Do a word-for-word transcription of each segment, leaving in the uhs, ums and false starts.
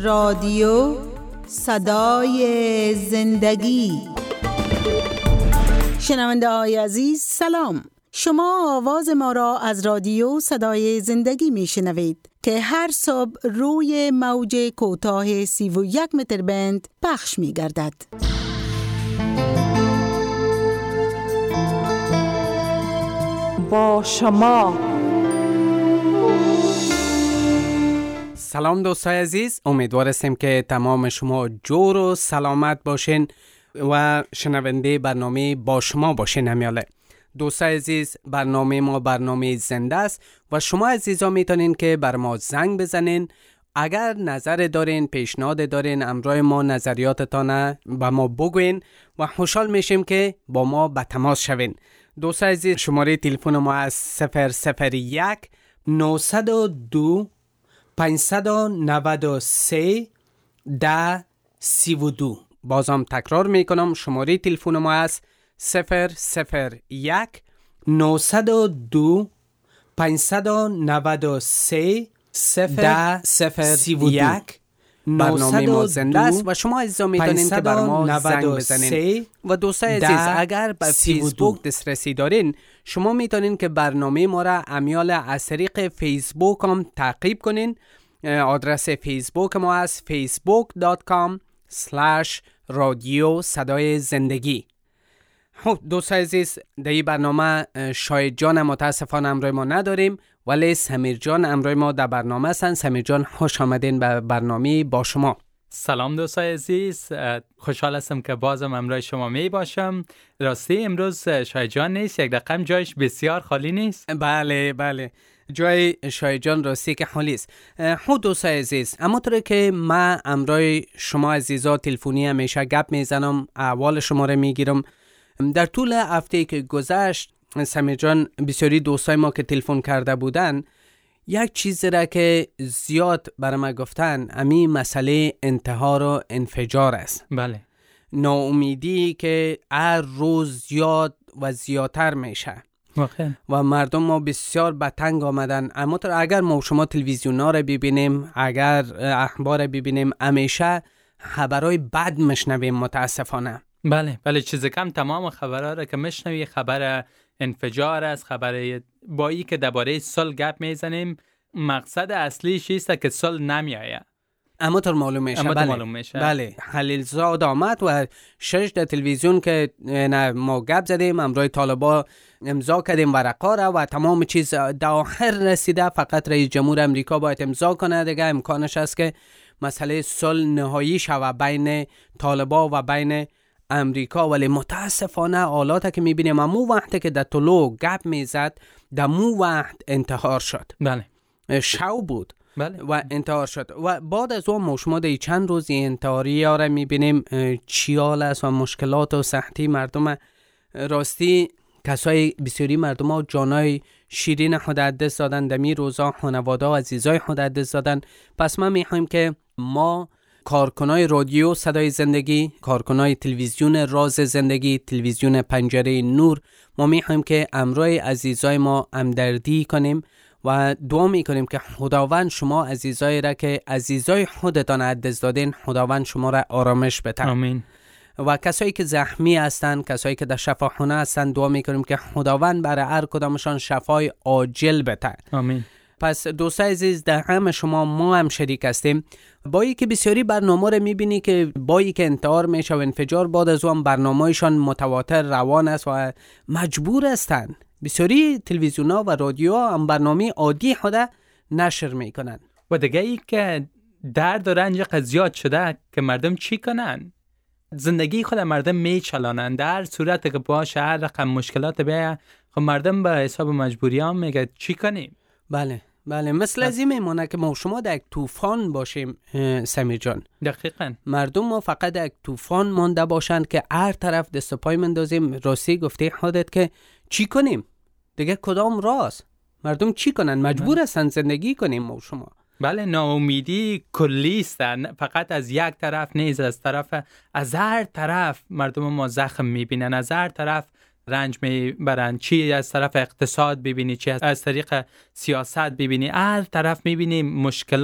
رادیو صدای زندگی. شنونده های عزیز سلام، شما آواز ما را از رادیو صدای زندگی می شنوید که هر صبح روی موج کوتاه سی و یک متر بند پخش می گردد. با شما سلام دوستای عزیز، امیدوار هستیم که تمام شما جور و سلامت باشین و شنونده برنامه با شما باشین. همیاله دوستای عزیز، برنامه ما برنامه زنده است و شما عزیزا میتونین که بر ما زنگ بزنین. اگر نظر دارین، پیشنهاد دارین، امرای ما نظریاتتان با ما بگوین و خوشحال میشیم که با ما به تماس شوین. دوستای عزیز، شماره تلفن ما از صفر صفر یک نهصد و دو پانصد و نود و سه ده سی و دو. بازم تکرار میکنم، شماره تلفن ما از صفر صفر یک نهصد و دو پانصد و نود و سه ده سی و دو. برنامه ما زنده است و شما عزیزا میتونین که بر ما زنگ بزنین. و دوستای عزیز، اگر به فیسبوک دسترسی دارین، شما میتونین که برنامه ما را امیال از طریق فیسبوک هم تعقیب کنین. آدرس فیسبوک ما از فیسبوک دات کام اسلش رادیو صدای زندگی. خب دوستای عزیز، در این برنامه شاهد جان متاسفانه امروی ما نداریم، ولی سمیر جان امروی ما در برنامه هستن. سمیر جان، خوش آمدین به برنامه با شما. سلام دوستای عزیز، خوشحال هستم که بازم امروی شما می باشم. راستی امروز شاهد جان نیست، یک دقیقه جایش بسیار خالی نیست. بله بله، جای شاهد جان راستی که خالی است. خب دوستای عزیز، اما طوری که من امروی شما عزیزا تلفنی همیشه گپ میزنم، احوال شما رو میگیرم. در طول هفته که گذشت سمیر جان، بسیاری دوستای ما که تلفن کرده بودن، یک چیز را که زیاد برای ما گفتن، امی مسئله انتحار و انفجار است. بله، ناامیدی که هر روز زیاد و زیادتر میشه واقعا و مردم ما بسیار به تنگ آمدن. اما اگر ما شما تلویزیون ها را ببینیم، اگر اخبار را ببینیم، همیشه خبرهای بد مشنویم متاسفانه. بله بله، چیز کم تمام خبرها را که مشنوی خبر انفجار است، خبر با ای که درباره صلح گپ میزنیم. مقصد اصلیش است که صلح نمیایه، اما تو معلوم میشه. اما بله. معلوم میشه. بله، خلیلزاد آمد و شش در تلویزیون که ما گپ زدیم، امروی طالبا امضا کردیم ورقا را و تمام چیز در آخر رسیده. فقط رئیس جمهور امریکا باید امضا کنه، دیگه امکانش است که مسئله صلح نهایی شود بین طالبا و بین امریکا. ولی متاسفانه حالاتی که میبینیم، امو وقتی که در طلوع گپ میزد، در مو وقت انتحار شد. بله، شو بود. بله. و انتحار شد و بعد از اون ما شما در چند روزی انتحاری ها را میبینیم چی حال است و مشکلات و سختی مردم. راستی کسای بسیاری مردم ها جانای شیرین خود از دست دادن، دمی روزا خانواده و عزیزای خود از دست دادن. پس ما میخوایم که ما کارکنای رادیو صدای زندگی، کارکنای تلویزیون راز زندگی، تلویزیون پنجره نور، ما میخوایم که امروی عزیزای ما همدردی کنیم و دعا میکنیم که خداوند شما عزیزای را که عزیزای خودتان از دست دادین، خداوند شما را آرامش بده. آمین. و کسایی که زخمی هستن، کسایی که در شفاخانه هستن، دعا میکنیم که خداوند برای هر کدامشان شفای عاجل بده. آمین. پس دوستای عزیز، در همه شما ما هم شریک هستیم. بایی که بسیاری برنامه رو میبینی که بایی که انتحار میشه و انفجار، بعد از اون برنامه‌شان متواتر روان است و مجبور هستن بسیاری تلویزیون‌ها و رادیوها هم برنامه عادی خود نشر میکنن. و دیگه ای که درد و رنج قضیات شده که مردم چی کنن؟ زندگی خود مردم میچلانن. در صورت که باشه هر رقم مشکلات بیایه، خب مردم به حساب مجبوریان میگه چی کنیم؟ بله بله، مثل از این میمونه که ما شما در یک طوفان باشیم سمیر جان. دقیقاً. مردم ما فقط در یک طوفان مانده باشند که هر طرف دست و پای مندازیم. راستی گفته خودت که چی کنیم؟ دیگه کدام راست؟ مردم چی کنن؟ مجبور هستن زندگی کنیم ما شما. بله، ناامیدی کلی است، فقط از یک طرف نیست، از طرف از هر طرف مردم ما زخم میبینن، از هر طرف رنج میبرن. چی از طرف اقتصاد ببینی، چی از طریق سیاست ببینی، هر طرف میبینی مشکلات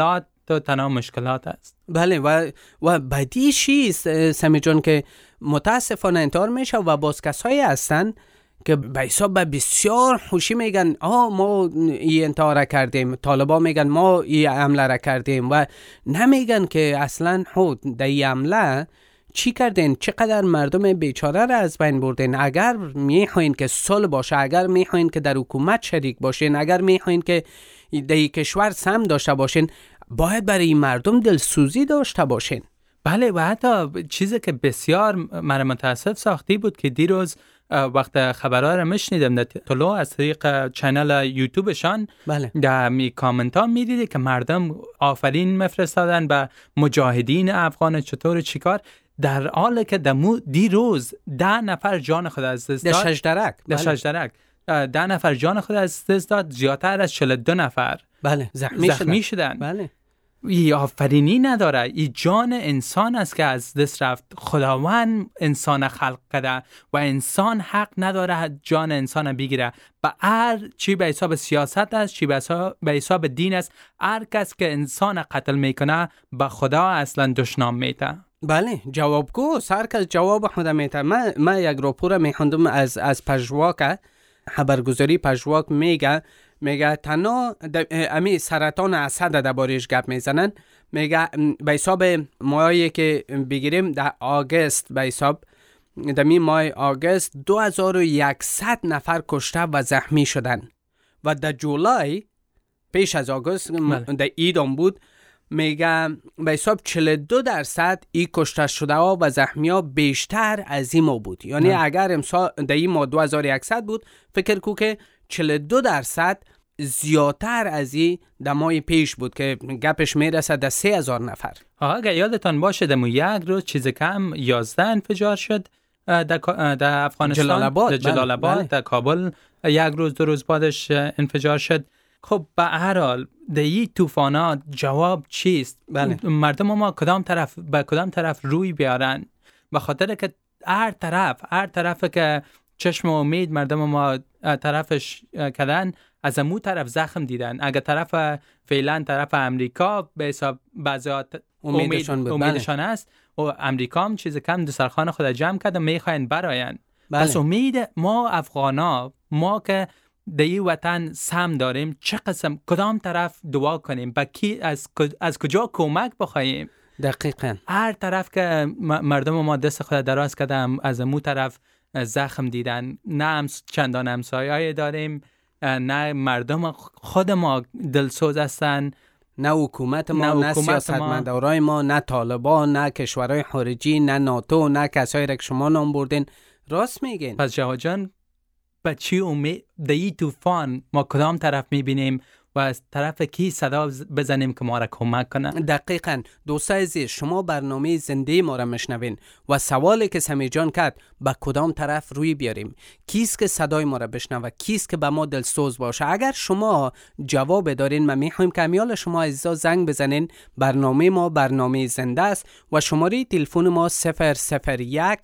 سخت و تنها مشکلات است. بله و و بدی چیست سمی جان که متاسفانه انتحار میشه و باز کسایی هستن که به حساب بسیار خوشی میگن آه ما این انتحار کردیم، طالبان میگن ما این عمله را کردیم و نمیگن که اصلا خود در این عمله چی کردین، چقدر مردم بیچاره را از بین بردین. اگر میخواین که صلح باشه، اگر میخواین که در حکومت شریک باشین، اگر میخواین که در این کشور سهم داشته باشین، باید برای این مردم دلسوزی داشته باشین. بله و حتی چیزی که بسیار مرا متاسف ساختی بود که دیروز وقت خبرها را میشنیدم در طلوع از طریق چنل یوتیوبشان، بله در می کامنت ها میدیدی که مردم آفرین مفرستادن به مجاهدین افغان چطور چیکار، در حالی که دمو دیروز ده نفر جان خود از دست داد. در شجدرک در شجدرک ده نفر جان خود از دست داد، زیادتر از چهل و دو نفر بله زخمی, زخمی شدن. شدن. بله ای آفرینی نداره، ای جان انسان است که از دست رفت. خداوند انسان خلق کرده و انسان حق نداره جان انسان بگیره. به هر چی به حساب سیاست است، چی به حساب دین است، هر کس که انسان قتل میکنه به خدا اصلا دشنام میته. بله جوابگو هر کس جواب خود میته. من من یک راپور میخوندم از از پژواک، خبرگزاری پژواک میگه میگه تنها امی سرطان اسد دربارش گپ میزنن. میگه به حساب ماهی که بگیریم در آگوست، به حساب در می ماه آگوست دو هزار و صد نفر کشته و زخمی شدن و در جولای پیش از آگوست در ایدام بود، میگه به حساب چهل و دو درصد ای کشته شده ها و زخمی ها بیشتر از این ما بود. یعنی نه. اگر امسال در این ماه دو هزار و صد بود، فکر کو که چهل و دو درصد زیادتر از این در ماه پیش بود که گپش میرسه در سه هزار نفر. اگر یادتان باشه دمو یک روز چیز کم یازده انفجار شد در, در افغانستان، جلال آباد، در جلال آباد، بله. در کابل یک روز دو روز بعدش انفجار شد. خب به هر حال در این طوفانات جواب چیست؟ بله. مردم ما کدام طرف به کدام طرف روی بیارن؟ به خاطر که هر طرف هر طرف که چشم امید مردم ما طرفش کردن، از امو طرف زخم دیدن. اگر طرف فعلا طرف امریکا به حساب بعضیات امیدشان, امید امیدشان است و امریکا هم چیز کم دسترخوان خود جمع کرده میخواین براین. بله. پس امید ما افغانا، ما که در این وطن سهم داریم، چه قسم کدام طرف دعا کنیم، با کی از از کجا کمک بخوایم؟ دقیقاً هر طرف که مردم ما دست خود دراز کردن از امو طرف زخم دیدن. نه هم چندان همسایه‌ای داریم، نه مردم خود ما دلسوز هستن، نه حکومت ما، نه, نه سیاستمدارای ما، نه طالبان، نه کشورهای خارجی، نه ناتو، نه کسایی را که شما نام بردین. راست میگین. پس جواد جان به چی امید در این طوفان ما کدام طرف میبینیم و از طرف کی صدا بزنیم که ما را کمک کنه؟ دقیقاً. دوستای عزیز، شما برنامه زنده ما را میشنوین و سوالی که سمی جان کرد به کدام طرف روی بیاریم، کیست که صدای ما را بشنوه، کیست که به ما دلسوز باشه. اگر شما جواب دارین، ما میخوایم که امیال شما عزیزا زنگ بزنین. برنامه ما برنامه زنده است و شماره تلفن ما صفر صفر یک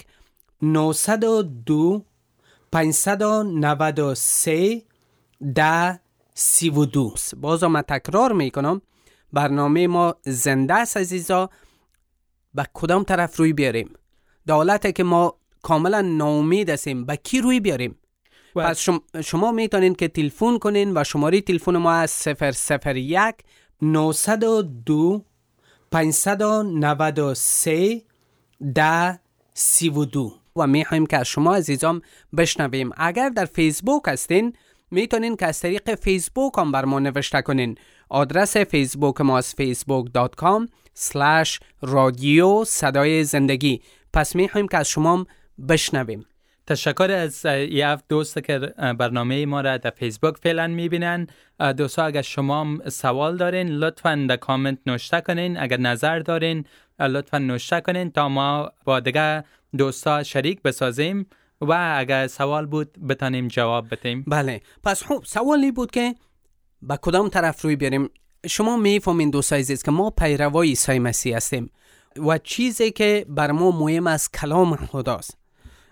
نهصد و دو پانصد و نود و سه ده سی و دو. بازم من تکرار میکنم، برنامه ما زنده است عزیزا. به کدام طرف روی بیاریم؟ در حالتی که ما کاملا ناامید هستیم، به کی روی بیاریم؟ پس شما, شما میتونین که تلفن کنین و شماره تلفن ما از صفر صفر یک نهصد و دو پانصد و نود و سه ده سی و دو و میخوایم که از شما عزیزام بشنویم. اگر در فیسبوک هستین، میتونین که از طریق فیسبوک هم بر ما نوشته کنین. آدرس فیسبوک ما از فیسبوک دات کام سلش رادیو صدای زندگی. پس میخوایم که از شما هم بشنویم. تشکر از یک دوست که برنامه ما را در فیسبوک فعلا میبینن. دوستا اگر شما هم سوال دارین لطفاً در کامنت نوشته کنین. اگر نظر دارین لطفاً نوشته کنین تا ما با دیگه دوستا شریک بسازیم و اگر سوال بود بتانیم جواب بدیم. بله. پس خب سوالی بود که با کدام طرف روی بیاریم. شما میفهمین دوستای عزیز که ما پیروای عیسی مسیح هستیم و چیزی که بر ما مهم است کلام خداست.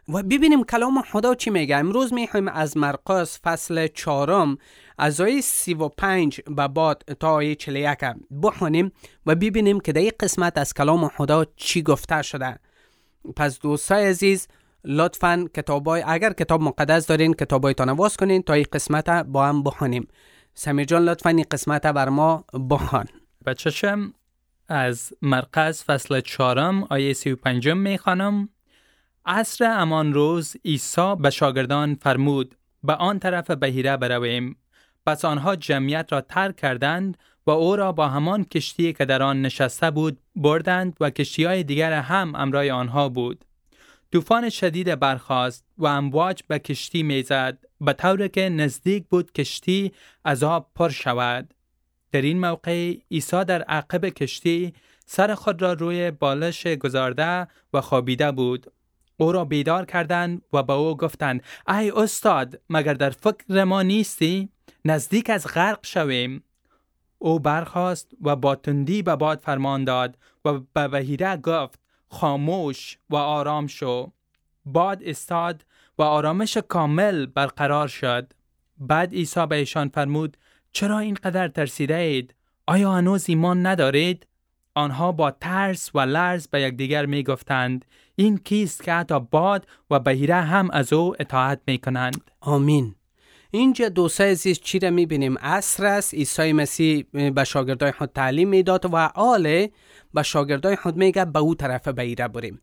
و ببینیم کلام خدا چی میگه. امروز میخوایم از مرقس فصل چهارم از آیه سی و پنج به بعد تا آیه چهل و یک بخونیم و ببینیم که در این قسمت از کلام خدا چی گفته شده. پس دوستای عزیز لطفاً کتابای اگر کتاب مقدس دارین کتابایتان واس کنین تا این قسمت با هم بخونیم. سمیر جان لطفاً این قسمت بر ما بخوان. بچه‌شم از مرقس فصل چهارم آیه سی و پنجم میخوانم. عصر همان روز عیسی به شاگردان فرمود به آن طرف بحیره برویم. پس آنها جمعیت را ترک کردند و او را با همان کشتی که در آن نشسته بود بردند و کشتی‌های دیگر هم همراه آنها بود. طوفان شدید برخاست و امواج به کشتی میزد به طوری که نزدیک بود کشتی از آب پر شود. در این موقع عیسی در عقب کشتی سر خود را روی بالش گذارده و خوابیده بود. او را بیدار کردند و به او گفتند ای استاد، مگر در فکر ما نیستی؟ نزدیک از غرق شویم. او برخاست و با تندی به باد فرمان داد و به بحیره گفت خاموش و آرام شو. باد استاد و آرامش کامل برقرار شد. بعد عیسی به ایشان فرمود چرا اینقدر ترسیده اید؟ آیا هنوز ایمان ندارید؟ آنها با ترس و لرز به یکدیگر می گفتند این کیست که حتی باد و بحیره هم از او اطاعت می کنند؟ آمین. اینجا دوستای عزیز چی را می بینیم؟ عصر است. عیسی مسیح به شاگردای خود تعلیم می داد و آله به شاگردای خود می گفت به او طرف بحیره بریم.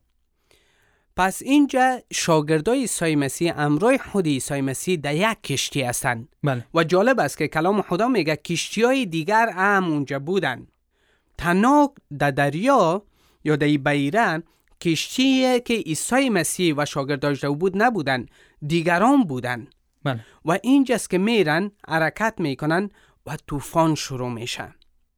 پس اینجا شاگردای عیسی مسیح امروی خود عیسی مسیح در یک کشتی هستند. بله. و جالب است که کلام خدا میگه کشتی‌های دیگر هم اونجا بودن. تنها در دریا یا در بحیره کشتیه که عیسی مسیح و شاگرداش بود نبودن، دیگران بودن. بله. و اینجاست که میرن حرکت میکنن و طوفان شروع میشه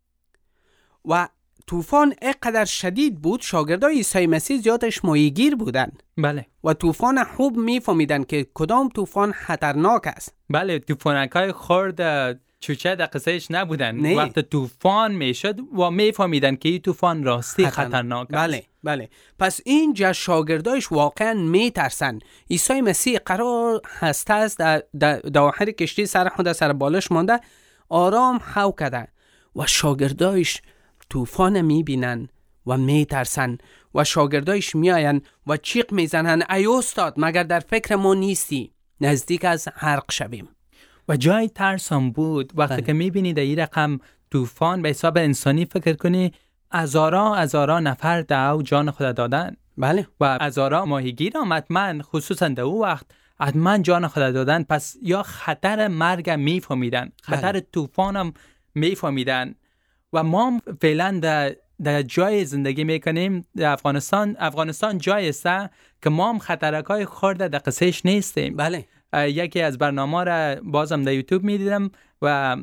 و طوفان اینقدر شدید بود شاگردای عیسی مسیح زیادش ماهیگیر بودن. بله. و طوفان خوب میفهمیدن که کدام طوفان خطرناک است. بله، طوفانکای خرد چوچه در قصهش نبودن. نه. وقت طوفان میشد و میفهمیدن که این طوفان راستی خطرناک, خطرناک است. بله بله. پس اینجا شاگردایش واقعا میترسن. عیسی مسیح قرار هست است در, در, در آخر کشتی سر خود سر بالش مانده آرام خو کرده و شاگردایش طوفان میبینن و میترسن و شاگردایش میاین و چیق میزنن ای استاد، مگر در فکر ما نیستی نزدیک از غرق شویم؟ و جای ترس هم بود وقتی بله. که میبینی در این رقم طوفان به حساب انسانی فکر کنی هزاران هزاران نفر دعو جان خود دادن. بله. و هزاران ماهیگیر هم حتما خصوصا در اون وقت حتما جان خود دادن. پس یا خطر مرگ میفهمیدن، خطر بله. طوفان هم میفهمیدن. و ما فعلا در در جای زندگی میکنیم در افغانستان. افغانستان جایی است که ما هم خطرکای خورده در قصهش نیستیم. بله. یکی از برنامه را بازم در یوتیوب میدیدم و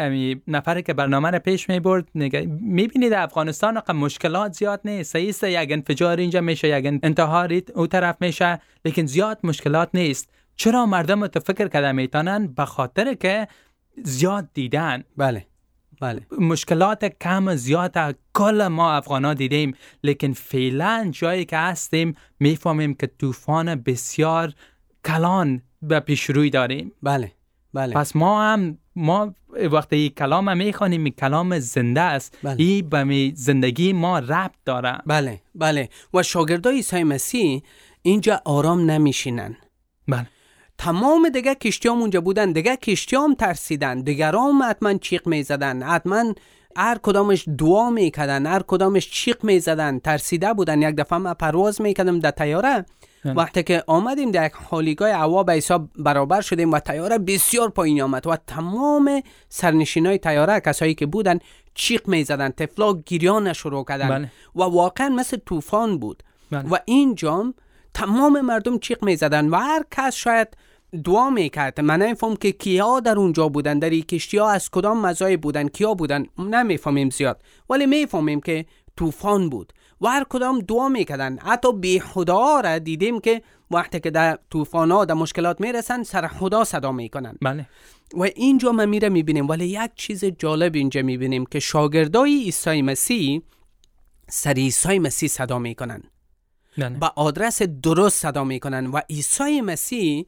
نفری که برنامه را پیش میبرد میبینید در افغانستان که مشکلات زیاد نیست. صحیح است یک انفجار اینجا میشه، یک انتحاری او طرف میشه، لیکن زیاد مشکلات نیست. چرا مردم تو فکر کرده میتونن؟ به خاطر که زیاد دیدن. بله بله. مشکلات کم زیاد کل ما افغانا دیدیم، لیکن فعلا جایی که هستیم میفهمیم که طوفان بسیار کلان به پیش روی داریم. بله بله. پس ما هم ما وقتی کلام میخوانیم کلام زنده است. بله. این به زندگی ما ربط داره. بله بله. و شاگردای عیسی مسیح اینجا آرام نمیشینن. بله. تمام دیگه کشتیام اونجا بودن، دیگه کشتیام ترسیدن، دیگرام حتما چیق میزدن، حتما هر کدامش دعا میکردن، هر کدامش چیق میزدن، ترسیده بودن. یک دفعه ما پرواز میکردم در طیاره، وقتی که آمدیم در یک خالیگاه هوا به حساب برابر شدیم و طیاره بسیار پایین آمد و تمام سرنشینای طیاره کسایی که بودن چیق میزدن، طفلا گریان شروع کردن. بله. و واقعا مثل طوفان بود. بله. و اینجا تمام مردم چیق میزدن و هر کس شاید دعا میکرد. من نمیفهم که کیا در اونجا بودن، در این کشتی ها از کدام مزای بودن، کیا بودن نمیفهمیم زیاد، ولی میفهمیم که طوفان بود و هر کدام دعا میکردن. حتی بی خدا را دیدیم که وقتی که در طوفان ها در مشکلات میرسن سر خدا صدا میکنن. بله. و اینجا ما میره میبینیم، ولی یک چیز جالب اینجا میبینیم که شاگردای عیسی مسیح سر عیسی مسیح صدا میکنن با آدرس درست صدا میکنن و عیسی مسیح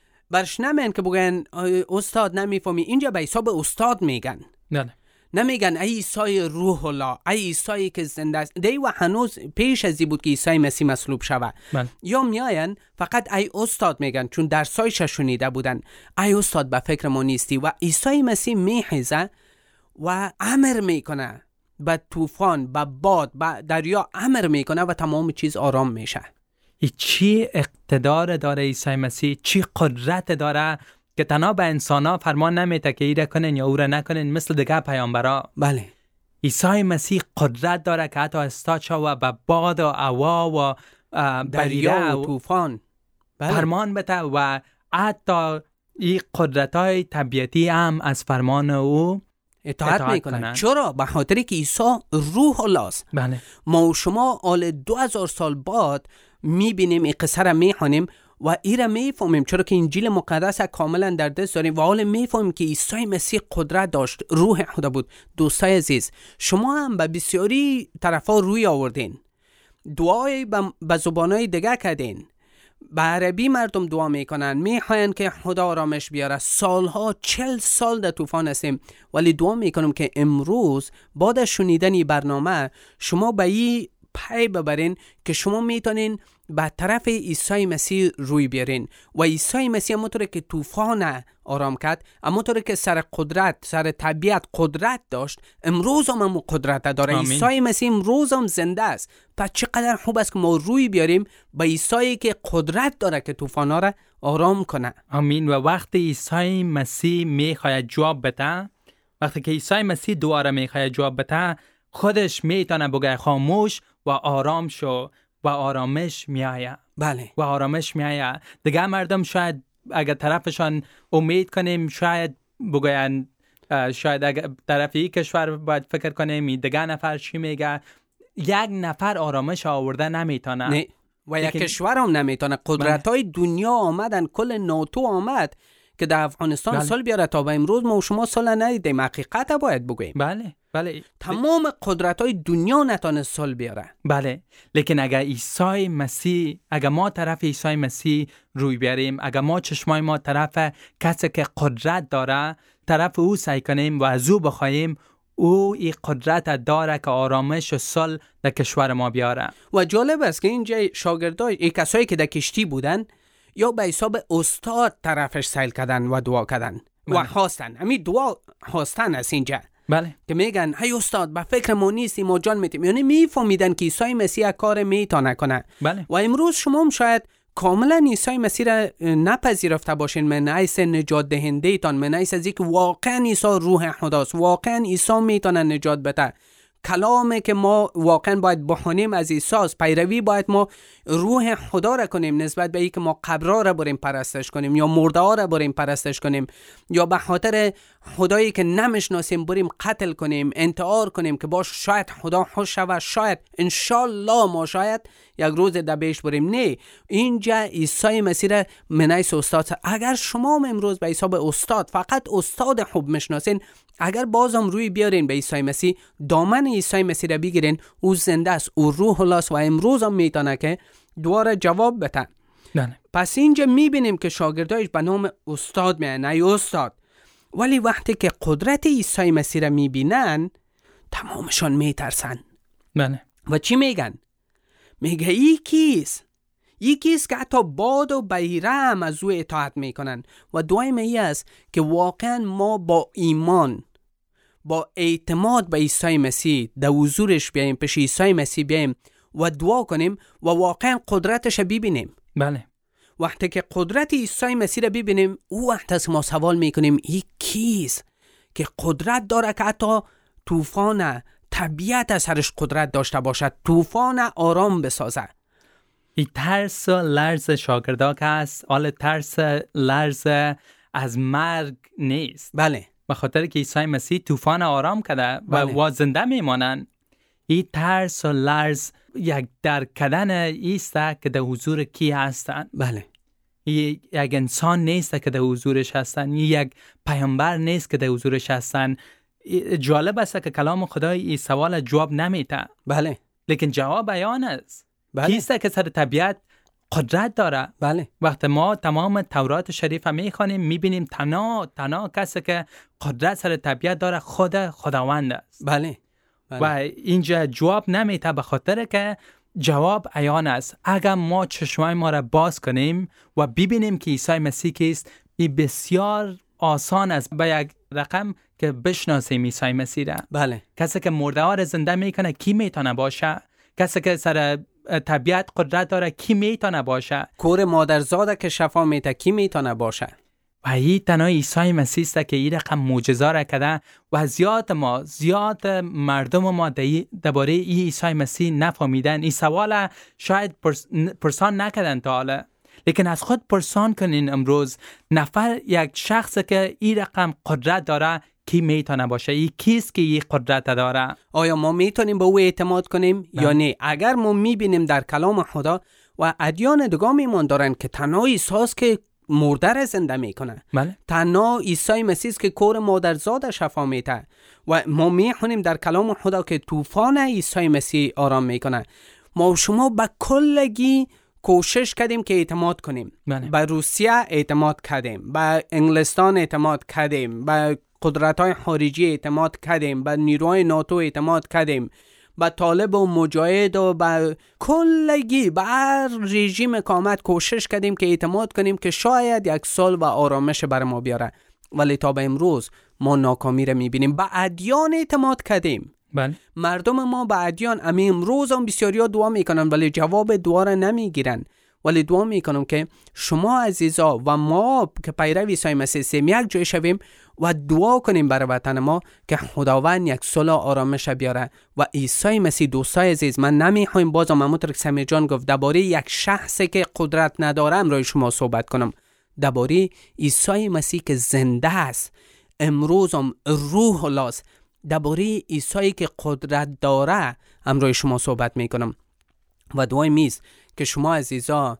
برش نمین که بگن استاد نمیفهمی، اینجا به عیسی به استاد میگن. نه نمیگن ای عیسی روح الله، ای عیسی که زنده است. دی و هنوز پیش ازی بود که عیسی مسیح مصلوب شود. یا میاین فقط ای استاد میگن، چون درسایش شنیده بودن. ای استاد به فکر ما نیستی. و عیسی مسیح میخیزه و امر میکنه به طوفان، به باد، به دریا امر میکنه و تمام چیز آرام میشه. ای چی اقتدار داره عیسی مسیح، چی قدرت داره که تنها به انسانا فرمان نمیده که ایره کنن یا او را نکنن مثل دیگه پیامبرا. بله. عیسی مسیح قدرت داره که حتی استاد شو به باد و هوا و دریا و طوفان بله. فرمان بده و حتی این قدرت‌های طبیعتی هم از فرمان او اطاعت میکنن. چرا؟ به خاطری که عیسی روح الله است. بله. ما و شما آل دو هزار سال بعد میبینیم این قصه را میخوانیم و ایره میفهمیم، چرا که انجیل مقدس کاملا در دست داریم و حالا میفهمیم که عیسی مسیح قدرت داشت، روح خدا بود. دوستای عزیز، شما هم به بسیاری طرفا روی آوردین، دعای به زبانهای دیگه کردین، به عربی مردم دعا میکنن، میخواین که خدا آرامش بیاره. سالها چل سال در طوفان هستیم ولی دعا میکنم که امروز بعد از شنیدن برنامه شما به این پی ببرین که شما میتونین به طرف عیسی مسیح روی بیارین و عیسی مسیح همونطور که طوفان آرام کرد، همونطور که سر قدرت، سر طبیعت قدرت داشت، امروز هم هم قدرت داره. عیسی مسیح امروز هم زنده است. پس چقدر خوب است که ما روی بیاریم به عیسی که قدرت داره که طوفانا را آرام کنه. آمین. و وقتی عیسی مسیح میخواد جواب بده، وقتی که عیسی مسیح دعا را میخواد جواب بده، خودش میتونه بگه خاموش و آرام شو و آرامش میایه. بله. و آرامش میایه. دیگه مردم شاید اگر طرفشان امید کنیم شاید بگوین، شاید اگر طرف یک کشور باید فکر کنیم دیگه نفر چی میگه، یک نفر آرامش آورده نمیتونه. نه. و یک کشور هم نمیتونه. قدرت های دنیا آمدن، کل ناتو آمد که در افغانستان بله. سال بیاره تا به امروز ما و شما سال ندیدیم. حقیقت باید بگویم. بله بله. تمام قدرت های دنیا نتونه سال بیاره. بله. لیکن اگر عیسی مسیح، اگر ما طرف عیسی مسیح روی بیاریم، اگر ما چشمای ما طرف کسی که قدرت داره، طرف او سعی کنیم و از او بخوایم، او این قدرت داره که آرامش و سال در کشور ما بیاره. و جالب است که اینجا شاگردای این کسایی که در کشتی بودن یا به حساب استاد طرفش سیل کردن و دعا کردن و خواستن. همین دعا خواستن است اینجا. بله. که میگن هی استاد به فکر ما نیستی، ما جان میتیم. یعنی میفهمیدن که عیسی مسیح کار میتونه کنه. بله. و امروز شما هم شاید کاملا عیسی مسیح را نپذیرفته باشین من حیث نجات دهنده تان، من حیث از اینکه واقعا عیسی روح خداست، واقعا عیسی میتونه نجات بده. کلامی که ما واقعا باید بخونیم از عیسی، پیروی باید ما روح خدا را کنیم نسبت به اینکه ما قبرها را بریم پرستش کنیم یا مرده ها را بریم پرستش کنیم یا به خاطر خدایی که نمیشناسیم بریم قتل کنیم، انتحار کنیم که باش شاید خدا خوش شود، شاید انشالله ما شاید یک روز در بهشت بریم. نه، اینجا عیسی مسیح را منیس استاد. اگر شما امروز به حساب استاد، فقط استاد خوب میشناسین، اگر بازم روی بیارین به عیسی مسیح، دامن عیسی مسیح را بگیرین، او زنده است، او روح الله است و امروز هم میتونه که دوباره جواب بده. نه. پس اینجا میبینیم که شاگردایش به نام استاد میان، ای استاد. ولی وقتی که قدرت عیسی مسیح را میبینن تمامشان میترسن. نه. و چی میگن؟ میگه ای کیست؟ یکیست که حتی باد و بیره هم از او اطاعت میکنن. و دعای می است که واقعا ما با ایمان، با اعتماد به عیسی مسیح در حضورش بیاییم، پیش عیسی مسیح بیاییم و دعا کنیم و واقعا قدرتش ببینیم. بله. وقتی که قدرت عیسی مسیح را ببینیم، او وقت از ما سوال میکنیم این کیست که قدرت داره که حتی طوفان طبیعت از سرش قدرت داشته باشد، طوفان آرام بسازه. این ترس لرز شاگردا که است، آل ترس لرز از مرگ نیست. بله. به خاطر که عیسی مسیح طوفان آرام کرده و بله. زنده میمانند. این ترس و لرز یک درک کردن ایست که در حضور کی هستند. بله. یک انسان نیست که در حضورش هستند، یک پیامبر نیست که در حضورش هستند. جالب است که کلام خدای این سوال جواب نمیده. بله. لیکن جواب بیان است. بله. کیسته که سر طبیعت قدرت داره. بله. وقتی ما تمام تورات شریف میخوانیم میبینیم تنها تنها کسی که قدرت سر طبیعت داره خود خداوند است. بله. بله. و اینجا جواب نمیده به خاطر که جواب عیان است. اگر ما چشمای ما را باز کنیم و ببینیم که عیسی مسیح کیست، این بسیار آسان است به یک رقم که بشناسیم عیسی مسیح را. بله. کسی که مرده ها را زنده میکنه کی میتونه باشه؟ کسی که سر طبیعت قدرت داره کی میتونه باشه؟ کور مادرزاده که شفا میده کی میتونه باشه؟ و این تنها عیسی مسیح است که این رقم معجزه را کرده و زیاد ما زیاد مردم ما درباره این عیسی مسیح نفهمیدن. این سوال شاید پرس، پرسان نکردن تا حالا، لیکن از خود پرسان کنین امروز نفر یک شخص که این رقم قدرت داره کی میتونه باشه؟ این کیست که این قدرت داره؟ آیا ما میتونیم به او اعتماد کنیم نه. یا نه؟ اگر ما میبینیم در کلام خدا و ادیان دیگه میمون دارن که تنها عیسی است که مرده را زنده میکنه، بله. تنها عیسی مسیح است که کور مادرزاد شفا میده و ما میخونیم در کلام خدا که طوفان عیسی مسیح آرام میکنه. ما و شما به کلگی کوشش کردیم که اعتماد کنیم. بله. به روسیه اعتماد کردیم، به انگلستان اعتماد کردیم، به قدرت‌های خارجی اعتماد کردیم، به نیروهای ناتو اعتماد کردیم، به طالب و مجاهد و به کلگی به هر رژیم کامت کوشش کردیم که اعتماد کنیم که شاید یک سال و آرامش بر ما بیاره، ولی تا به امروز ما ناکامی را میبینیم. به ادیان اعتماد کردیم. بله. مردم ما به ادیان امی امروز هم بسیاری ها دعا میکنن ولی جواب دعا را نمیگیرن. ولی دعا میکنم که شما عزیزا و ما که پیرو عیسی مسیح سیم یک جای شویم و دعا کنیم برای وطن ما که خداوند یک صلح آرامش بیاره. و عیسی مسیح دوستای عزیز، من نمیخوایم بازم همونطور که سمی جان گفت درباره یک شخصی که قدرت ندارم روی شما صحبت کنم، درباره عیسی مسیح که زنده است، امروز هم روح الاست، درباره عیسی که قدرت داره امروز شما صحبت میکنم. و دعای میز که شما عزیزا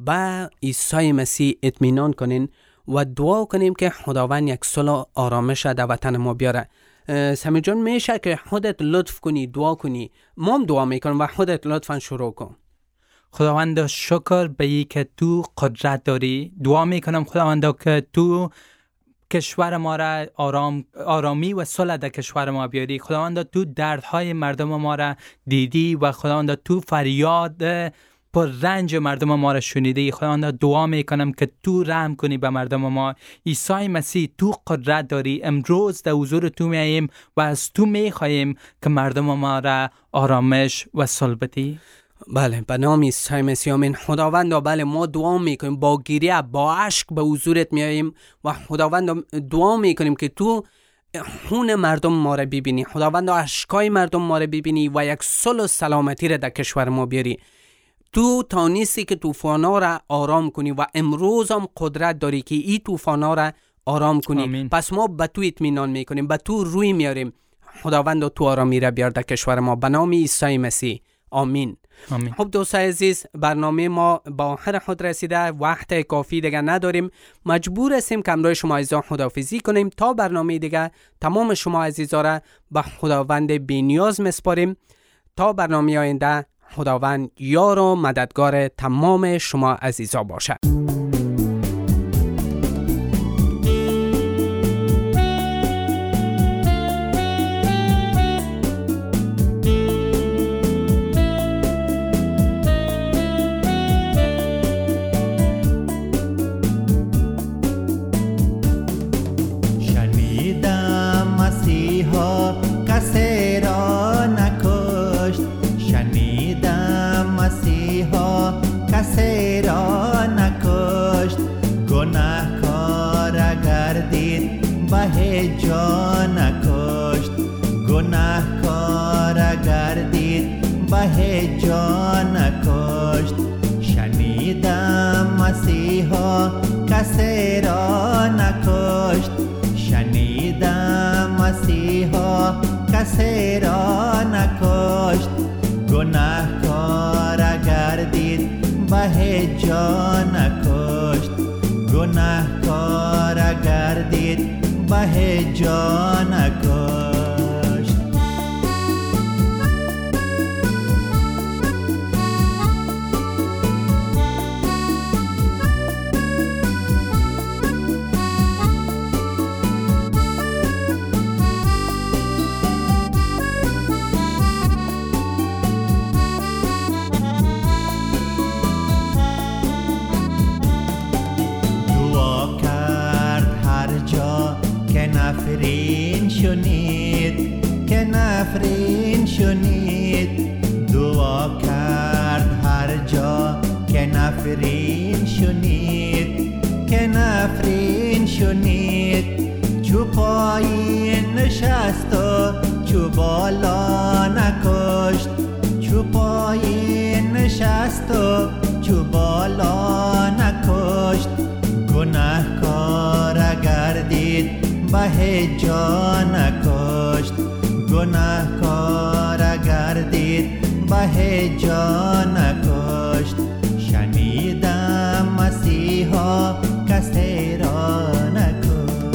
با عیسی مسیح اطمینان کنین و دعا کنیم که خداوند یک صلح آرامش در وطن ما بیاره. سمی جان میشه که خودت لطف کنی دعا کنی، ما هم دعا میکنم و خودت لطفا شروع کن. خداوند شکر به ای که تو قدرت داری. دعا میکنم خداوند که تو کشور ما را آرام آرامی و صلح در کشور ما بیاری. خداوند تو دردهای مردم ما را دیدی و خداوند تو فریاد پر رنج مردم ما را شنیدی. خداوند دعا میکنم که تو رحم کنی به مردم ما. عیسی مسیح تو قدرت داری. امروز در حضور تو میاییم و از تو میخواهیم که مردم ما را آرامش و صلح بدی. بله، به نام عیسی مسیح آمین. خداوند بله ما دعا میکنیم، با گریه با اشک به حضورت میاییم و خداوند دعا میکنیم که تو خون مردم ما را ببینی، خداوند اشکای مردم ما را ببینی و یک صلح و سلامتی را در کشور ما بیاری. تو تانیستی که طوفانا را آرام کنی و امروز هم قدرت داری که این طوفانا را آرام کنی. آمین. پس ما به تو اطمینان میکنیم، به تو روی میاریم. خداوند تو آرامی را بیار در کشور ما به نام عیسی مسیح آمین. آمین. خب دوستای عزیز، برنامه ما با آخر خود رسیده، وقت کافی دیگه نداریم، مجبور هستیم که همراه شما عزیزان خداحافظی کنیم. تا برنامه دیگه تمام شما عزیزان را به خداوند بی‌نیاز میسپاریم. تا برنامه آینده خداوند یار و مددگار تمام شما عزیزان باشد. کسی را نکشت، شنیدم مسیحا کسی را نکشت، گناهکار گردید به جا نکشت، گناهکار گردید به جا نکشت. شنید چو پایین نشست و چو بالا نکشت چو پایین نشست و چو بالا نکشت گناهکار اگر دید به جا نکشت گناهکار اگر دید به جا نکشت شنیدم مسیحا کسی را نکشت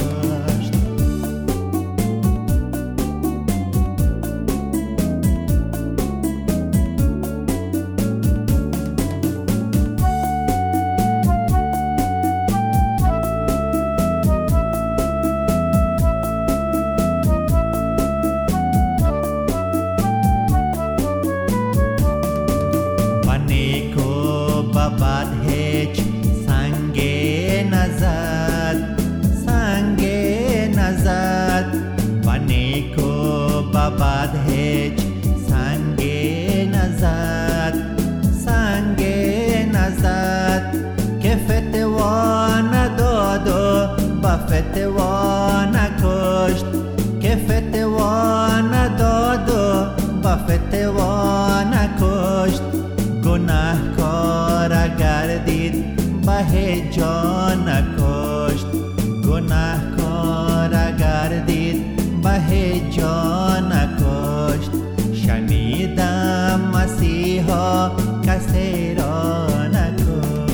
بد هیچ سنگ نزد سنگ نزد و نیکو بد هیچ سنگ نزد سنگ نزد که فتوا نداد و با فتوا نکشت که فتوا نداد و با فتوا نکشت گناهکار اگر دید به جا نکشت گناهکار اگر دید به جا نکشت شنیدم مسیحا کسی را نکشت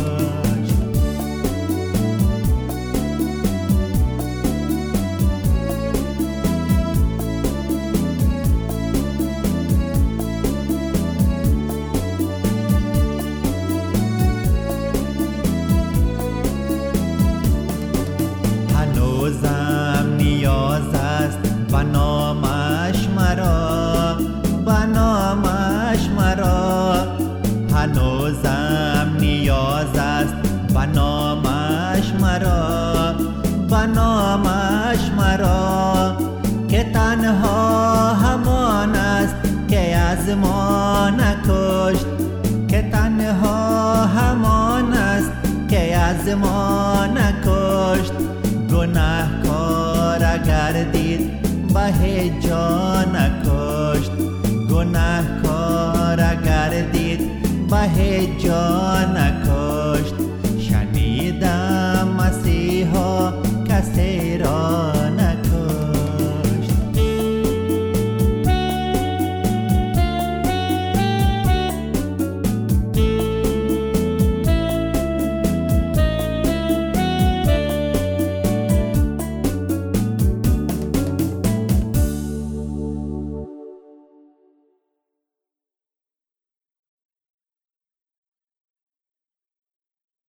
هنوزم نیاز است و نامش مرا و نامش مرا هنوزم نیاز است و نامش مرا و نامش مرا که تنها همان است که از ما نکشت که تنها همان است که از ما نکشت گناهکار اگر دید به جا نکشت گناهکار اگر دید به جا نکشت شنیدم مسیحا کسی